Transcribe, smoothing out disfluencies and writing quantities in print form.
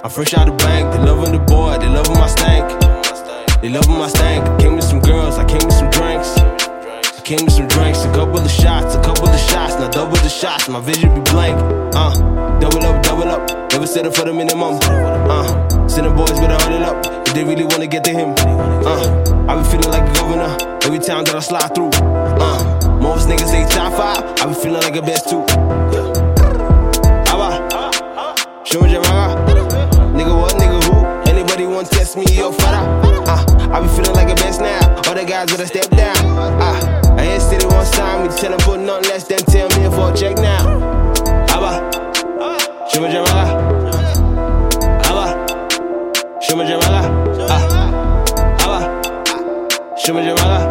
I'm fresh out the bank, they loving the boy, they loving my stank. They loving my stank. I came with some girls, I came with some drinks. I came with some drinks, a couple of shots, now double the shots, my vision be blank. Double up, never settle for the minimum. Send the boys better hold it up, if they really wanna get to him. I be feeling like a governor, every time that I slide through. Most niggas say top 5, I be feeling like a best too. Show me nigga what, nigga who? Anybody want to test me, yo, fada? I be feeling like a best now, all the guys gotta step down. I ain't city one time, me tell them put nothing less than 10 million for a check now. Show me show me show me